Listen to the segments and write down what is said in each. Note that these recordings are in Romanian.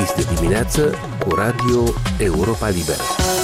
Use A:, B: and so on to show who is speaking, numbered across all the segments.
A: Este dimineață cu Radio Europa Liberă.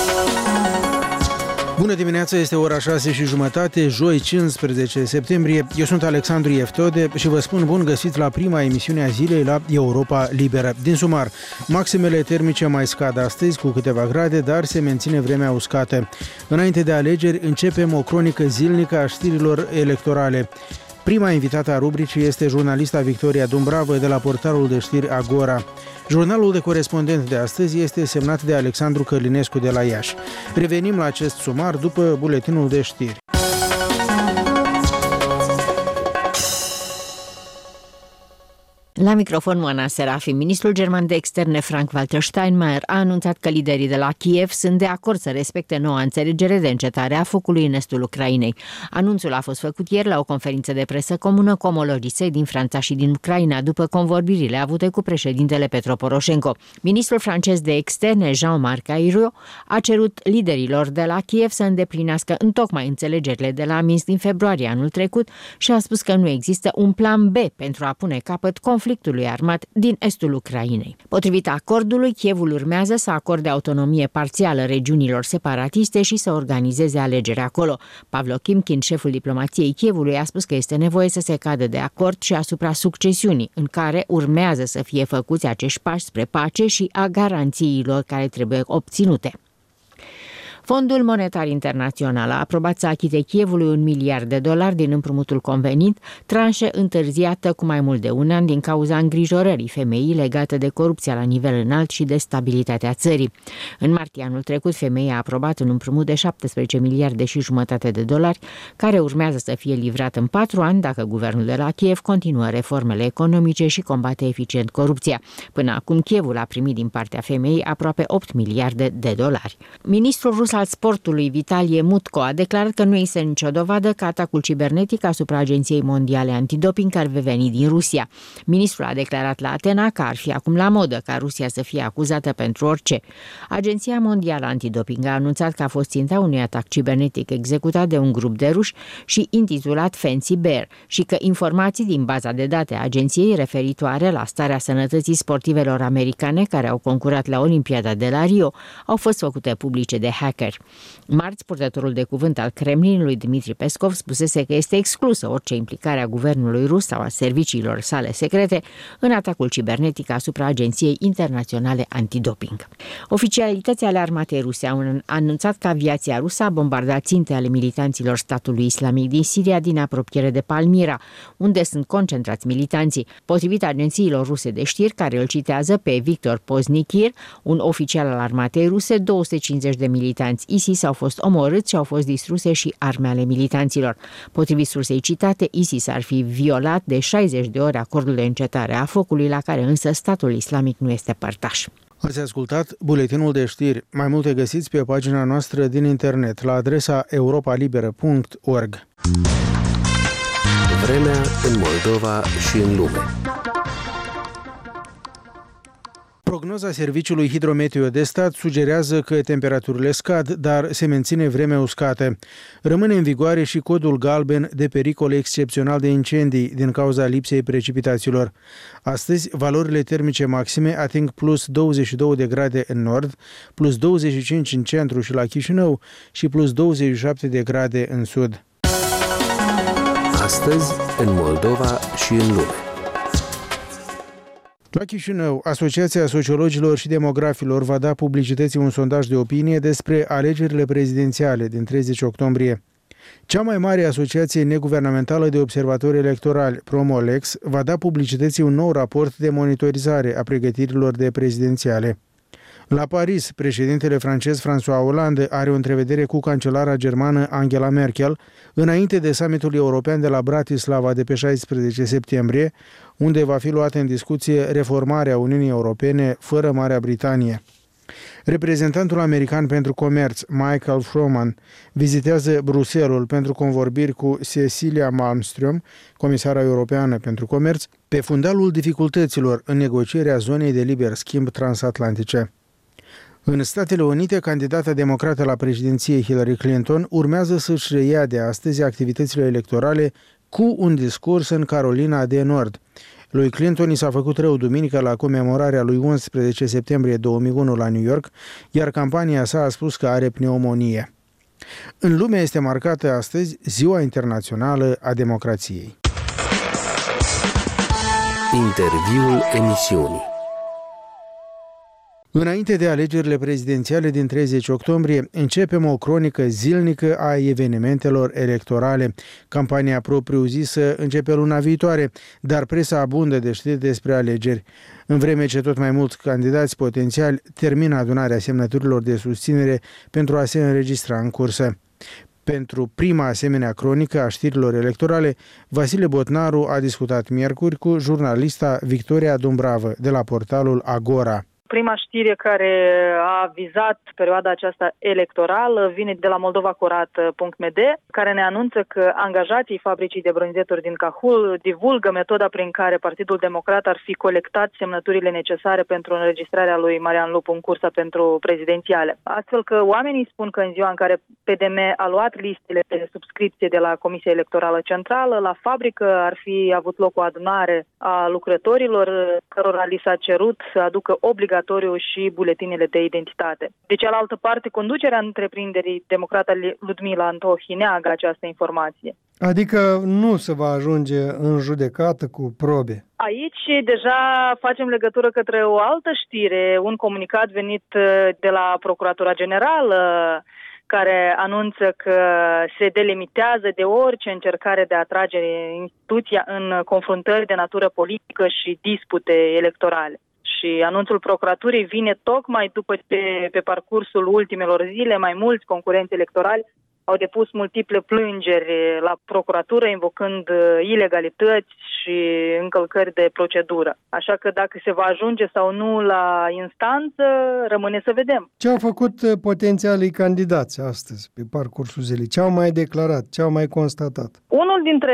B: Bună dimineața, este ora 6:30, joi 15 septembrie. Eu sunt Alexandru Ieftode și vă spun bun găsit la prima emisiune a zilei la Europa Liberă. Din sumar, maximele termice mai scad astăzi cu câteva grade, dar se menține vremea uscată. Înainte de alegeri, începem o cronică zilnică a știrilor electorale. Prima invitată a rubricii este jurnalista Victoria Dumbravă de la portalul de știri Agora. Jurnalul de corespondent de astăzi este semnat de Alexandru Călinescu de la Iași. Revenim la acest sumar după buletinul de știri.
C: La microfon Moana Serafi, ministrul german de externe Frank-Walter Steinmeier a anunțat că liderii de la Kiev sunt de acord să respecte noua înțelegere de încetare a focului în estul Ucrainei. Anunțul a fost făcut ieri la o conferință de presă comună cu omologii săi din Franța și din Ucraina, după convorbirile avute cu președintele Petro Poroșenko. Ministrul francez de externe Jean-Marc Ayrault a cerut liderilor de la Kiev să îndeplinească întocmai înțelegerile de la Minsk din februarie anul trecut și a spus că nu există un plan B pentru a pune capăt conflictului armat din estul Ucrainei. Potrivit acordului, Kievul urmează să acorde autonomie parțială regiunilor separatiste și să organizeze alegeri acolo. Pavlo Kimkin, șeful diplomației Kievului, a spus că este nevoie să se cadă de acord și asupra succesiunii, în care urmează să fie făcuți acești pași spre pace și a garanțiilor care trebuie obținute. Fondul Monetar Internațional a aprobat să achite Kievului $1 miliard din împrumutul convenit, tranșe întârziată cu mai mult de un an din cauza îngrijorării femeii legate de corupția la nivel înalt și de stabilitatea țării. În martie anul trecut, femeia a aprobat un împrumut de $17,5 miliarde, care urmează să fie livrat în 4 ani dacă guvernul de la Kiev continuă reformele economice și combate eficient corupția. Până acum, Kievul a primit din partea femeii aproape $8 miliarde. Ministrul rus al sportului, Vitalie Mutko, a declarat că nu este nicio dovadă că atacul cibernetic asupra Agenției Mondiale Antidoping ar veni din Rusia. Ministrul a declarat la Atena că ar fi acum la modă ca Rusia să fie acuzată pentru orice. Agenția Mondială Antidoping a anunțat că a fost ținta unui atac cibernetic executat de un grup de ruși și intitulat Fancy Bear și că informații din baza de date a agenției referitoare la starea sănătății sportivelor americane care au concurat la Olimpiada de la Rio au fost făcute publice de hacker. Marți, purtătorul de cuvânt al Kremlinului, Dmitri Peskov, spusese că este exclusă orice implicare a guvernului rus sau a serviciilor sale secrete în atacul cibernetic asupra Agenției Internaționale Antidoping. Oficialitățile ale armatei ruse au anunțat că aviația rusă a bombardat ținte ale militanților statului islamic din Siria din apropiere de Palmyra, unde sunt concentrați militanții. Potrivit agențiilor ruse de știri, care îl citează pe Victor Poznikir, un oficial al armatei ruse, 250 de militanți ISIS au fost omorâți și au fost distruse și arme ale militanților. Potrivit sursei citate, ISIS ar fi violat de 60 de ori acordul de încetare a focului, la care însă statul islamic nu este părtaș.
B: Ați ascultat buletinul de știri. Mai multe găsiți pe pagina noastră din internet la adresa europalibera.org.
A: Vremea în Moldova și în lume.
B: Prognoza Serviciului Hidrometeo de Stat sugerează că temperaturile scad, dar se menține vremea uscată. Rămâne în vigoare și codul galben de pericol excepțional de incendii din cauza lipsei precipitațiilor. Astăzi, valorile termice maxime ating plus 22 de grade în nord, plus 25 în centru și la Chișinău și plus 27 de grade în sud.
A: Astăzi, în Moldova și în lume.
B: La Chișinău, Asociația Sociologilor și Demografilor va da publicității un sondaj de opinie despre alegerile prezidențiale din 30 octombrie. Cea mai mare asociație neguvernamentală de observatori electorali, Promolex, va da publicității un nou raport de monitorizare a pregătirilor de prezidențiale. La Paris, președintele francez François Hollande are o întrevedere cu cancelara germană Angela Merkel înainte de summitul european de la Bratislava de pe 16 septembrie, unde va fi luată în discuție reformarea Uniunii Europene fără Marea Britanie. Reprezentantul american pentru comerț, Michael Froman, vizitează Bruxelles pentru convorbiri cu Cecilia Malmström, comisara europeană pentru comerț, pe fundalul dificultăților în negocierea zonei de liber schimb transatlantice. În Statele Unite, candidata democrată la președinție Hillary Clinton urmează să-și reia de astăzi activitățile electorale cu un discurs în Carolina de Nord. Lui Clinton i s-a făcut rău duminică la comemorarea lui 11 septembrie 2001 la New York, iar campania sa a spus că are pneumonie. În lume este marcată astăzi Ziua Internațională a Democrației.
A: Interviul emisiunii.
B: Înainte de alegerile prezidențiale din 30 octombrie, începem o cronică zilnică a evenimentelor electorale. Campania propriu-zisă începe luna viitoare, dar presa abundă de știri despre alegeri. În vreme ce tot mai mulți candidați potențiali termină adunarea semnăturilor de susținere pentru a se înregistra în cursă. Pentru prima asemenea cronică a știrilor electorale, Vasile Botnaru a discutat miercuri cu jurnalista Victoria Dumbravă de la portalul Agora.
D: Prima știre care a vizat perioada aceasta electorală vine de la moldovacurat.md, care ne anunță că angajații fabricii de brânzeturi din Cahul divulgă metoda prin care Partidul Democrat ar fi colectat semnăturile necesare pentru înregistrarea lui Marian Lupu în cursa pentru prezidențiale. Astfel că oamenii spun că în ziua în care PDM a luat listele de subscripție de la Comisia Electorală Centrală, la fabrică ar fi avut loc o adunare a lucrătorilor, cărora li s-a cerut să aducă obligatoriu și buletinele de identitate. De cealaltă parte, conducerea întreprinderii democrata Ludmila Antohi neagă această informație.
E: Adică nu se va ajunge în judecată cu probe.
D: Aici deja facem legătură către o altă știre, un comunicat venit de la Procuratura Generală, care anunță că se delimitează de orice încercare de a trage instituția în confruntări de natură politică și dispute electorale. Și anunțul procuraturii vine tocmai după ce, pe parcursul ultimelor zile, mai mulți concurenți electorali au depus multiple plângeri la procuratură, invocând ilegalități și încălcări de procedură. Așa că dacă se va ajunge sau nu la instanță, rămâne să vedem.
E: Ce au făcut potențialii candidați astăzi, pe parcursul zilei? Ce au mai declarat? Ce au mai constatat?
D: Unul dintre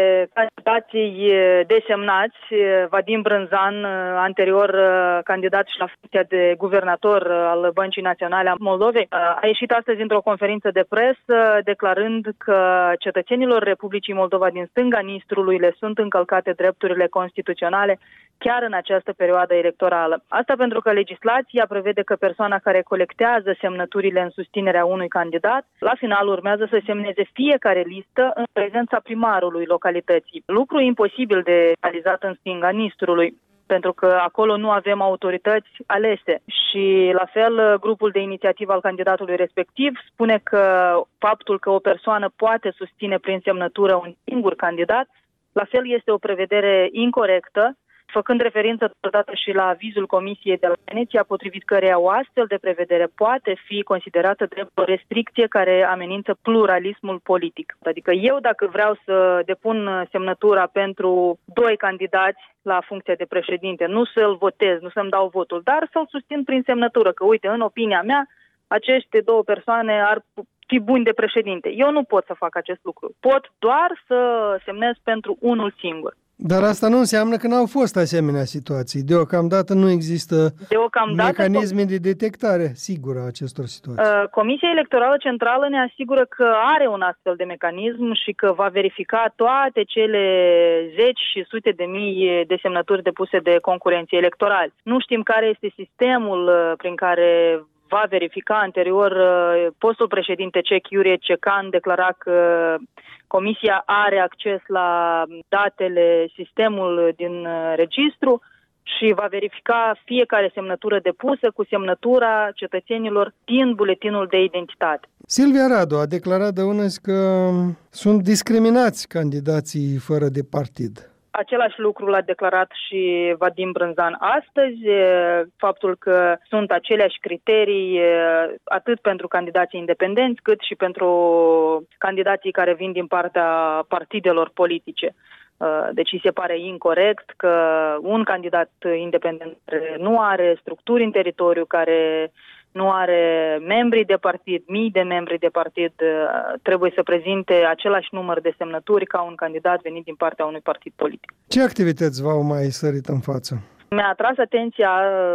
D: candidații desemnați, Vadim Brânzan, anterior candidat și la funcția de guvernator al Băncii Naționale a Moldovei, a ieșit astăzi într-o conferință de presă declarând că cetățenilor Republicii Moldova din stânga Nistrului le sunt încălcate drepturile constituționale chiar în această perioadă electorală. Asta pentru că legislația prevede că persoana care colectează semnăturile în susținerea unui candidat, la final urmează să semneze fiecare listă în prezența primarului localității. Lucru imposibil de realizat în stânga Nistrului, pentru că acolo nu avem autorități alese. Și la fel, grupul de inițiativă al candidatului respectiv spune că faptul că o persoană poate susține prin semnătură un singur candidat, la fel este o prevedere incorectă, făcând referință totodată și la avizul Comisiei de la Veneția, potrivit căreia o astfel de prevedere poate fi considerată drept o restricție care amenință pluralismul politic. Adică eu, dacă vreau să depun semnătura pentru 2 candidați la funcția de președinte, nu să-l votez, nu să-mi dau votul, dar să-l susțin prin semnătură, că uite, în opinia mea, aceste 2 persoane ar fi buni de președinte. Eu nu pot să fac acest lucru. Pot doar să semnez pentru unul singur.
E: Dar asta nu înseamnă că n-au fost asemenea situații. Deocamdată nu există mecanisme de detectare sigură a acestor situații.
D: Comisia Electorală Centrală ne asigură că are un astfel de mecanism și că va verifica toate cele zeci și sute de mii de semnături depuse de concurenții electorali. Nu știm care este sistemul prin care va verifica anterior postul președinte cec Iurie Cecan declara că Comisia are acces la datele, sistemul din registru și va verifica fiecare semnătură depusă cu semnătura cetățenilor din buletinul de identitate.
E: Silvia Radu a declarat de unăzi că sunt discriminați candidații fără de partid.
D: Același lucru l-a declarat și Vadim Brânzan astăzi, faptul că sunt aceleași criterii atât pentru candidații independenți cât și pentru candidații care vin din partea partidelor politice. Deci îi se pare incorect că un candidat independent nu are structuri în teritoriu, care nu are membri de partid, mii de membri de partid, trebuie să prezinte același număr de semnături ca un candidat venit din partea unui partid politic.
E: Ce activități v-au mai sărit în față?
D: Mi-a atras atenția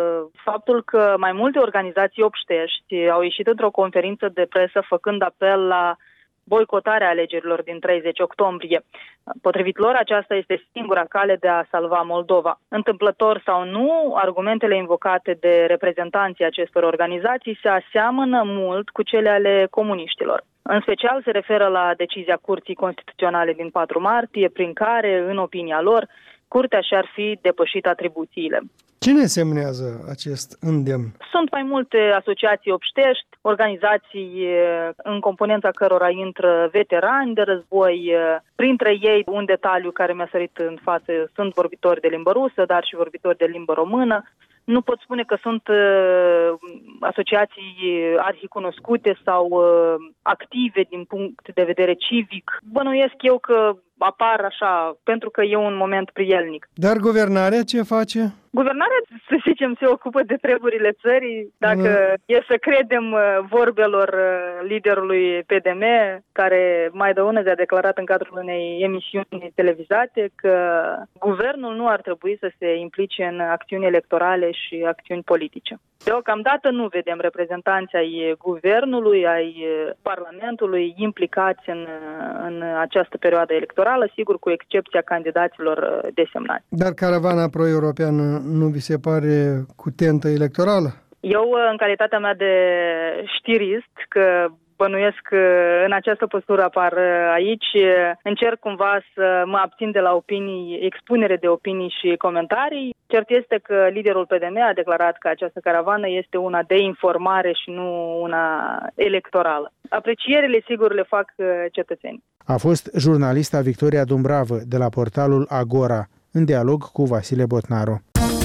D: faptul că mai multe organizații obștești au ieșit într-o conferință de presă făcând apel la boicotarea alegerilor din 30 octombrie. Potrivit lor, aceasta este singura cale de a salva Moldova. Întâmplător sau nu, argumentele invocate de reprezentanții acestor organizații se aseamănă mult cu cele ale comuniștilor. În special se referă la decizia Curții Constituționale din 4 martie, prin care, în opinia lor, Curtea și-ar fi depășit atribuțiile.
E: Cine semnează acest îndemn?
D: Sunt mai multe asociații obștești, organizații în componența cărora intră veterani de război. Printre ei, un detaliu care mi-a sărit în față, sunt vorbitori de limbă rusă, dar și vorbitori de limbă română. Nu pot spune că sunt asociații arhicunoscute sau active din punct de vedere civic. Bănuiesc eu că apar așa, pentru că e un moment prielnic.
E: Dar guvernarea ce face?
D: Guvernarea, să zicem, se ocupă de treburile țării. Dacă e să credem vorbelor liderului PDM, care mai de ună a declarat în cadrul unei emisiuni televizate că guvernul nu ar trebui să se implice în acțiuni electorale și acțiuni politice. Deocamdată nu vedem reprezentanți ai guvernului, ai Parlamentului implicați în această perioadă electorală, sigur cu excepția candidaților desemnați. Dar
E: caravana pro-europeană nu vi se pare cu tentă electorală?
D: Eu, în calitatea mea de știrist, că bănuiesc că în această postură apar aici, încerc cumva să mă abțin de la expunere de opinii și comentarii. Cert este că liderul PDM a declarat că această caravană este una de informare și nu una electorală. Aprecierile, sigur, le fac cetățenii.
B: A fost jurnalista Victoria Dumbravă de la portalul Agora, în dialog cu Vasile Botnaru.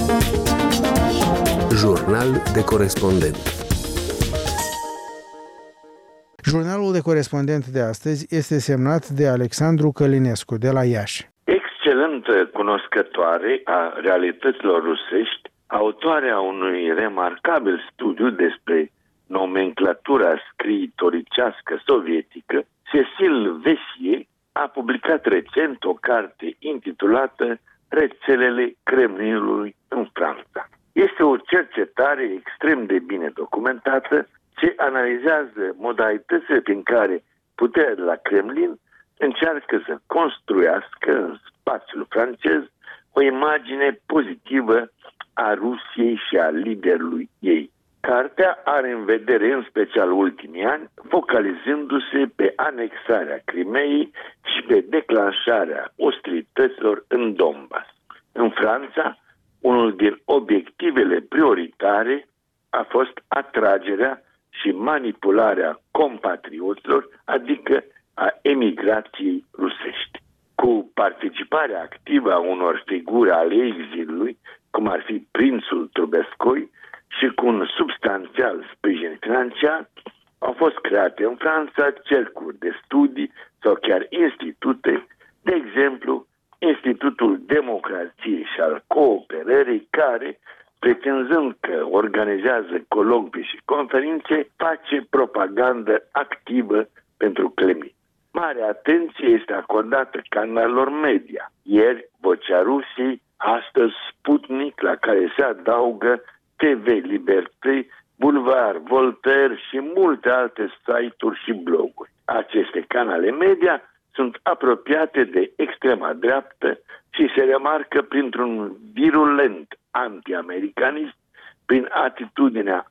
A: Jurnal de corespondent.
B: Jurnalul de corespondent de astăzi este semnat de Alexandru Călinescu, de la Iași.
F: Excelentă cunoscătoare a realităților rusești, autoarea unui remarcabil studiu despre nomenclatura scriitoricească sovietică, Cecil Vessier a publicat recent o carte intitulată Rețelele Kremlinului în Franța. Este o cercetare extrem de bine documentată ce analizează modalitățile prin care puterea de la Kremlin încearcă să construiască în spațiul francez o imagine pozitivă a Rusiei și a liderului ei. Cartea are în vedere în special ultimii ani, focalizându-se pe anexarea Crimeei și pe declanșarea ostilităților în Donbass. În Franța, unul din obiectivele prioritare a fost atragerea și manipularea compatrioților, adică a emigrației rusești. Cu participarea activă a unor figuri ale exilului, cum ar fi prințul Trubescoi, și cu un substanțial sprijin financiar, au fost create în Franța cercuri de studii sau chiar institute, de exemplu, Institutul Democrației și al Cooperării, care, pretinzând că organizează colocvii și conferințe, face propagandă activă pentru Kremlin. Mare atenție este acordată canalelor media. Ieri, Vocea Rusiei, astăzi Sputnik, la care se adaugă TV Liberté, Boulevard, Voltaire și multe alte site-uri și bloguri. Aceste canale media sunt apropiate de extrema dreaptă și se remarcă printr-un virulent anti-americanism, prin atitudinea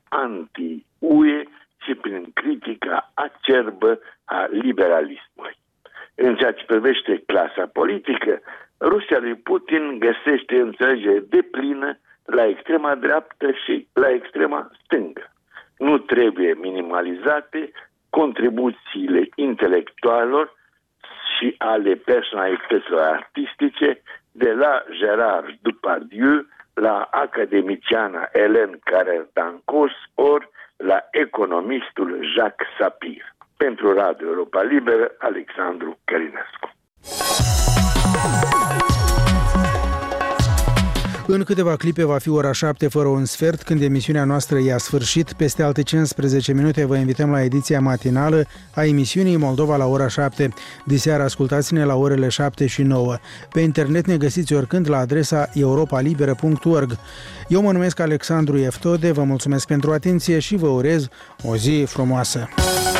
F: anti-UE și prin critica acerbă a liberalismului. În ceea ce privește clasa politică, Rusia lui Putin găsește înțelegere deplină la extrema dreaptă și la extrema stângă. Nu trebuie minimalizate contribuțiile intelectualelor și ale personalităților artistice, de la Gérard Depardieu, la academiciana Hélène Carrère-Dancos, ori la economistul Jacques Sapir. Pentru Radio Europa Liberă, Alexandru Călinescu.
B: În câteva clipe va fi ora 7 fără un sfert, când emisiunea noastră i-a sfârșit. Peste alte 15 minute vă invităm la ediția matinală a emisiunii Moldova la ora 7. Diseară ascultați-ne la orele 7 și 9. Pe internet ne găsiți oricând la adresa europalibera.org. Eu mă numesc Alexandru Eftode, vă mulțumesc pentru atenție și vă urez o zi frumoasă.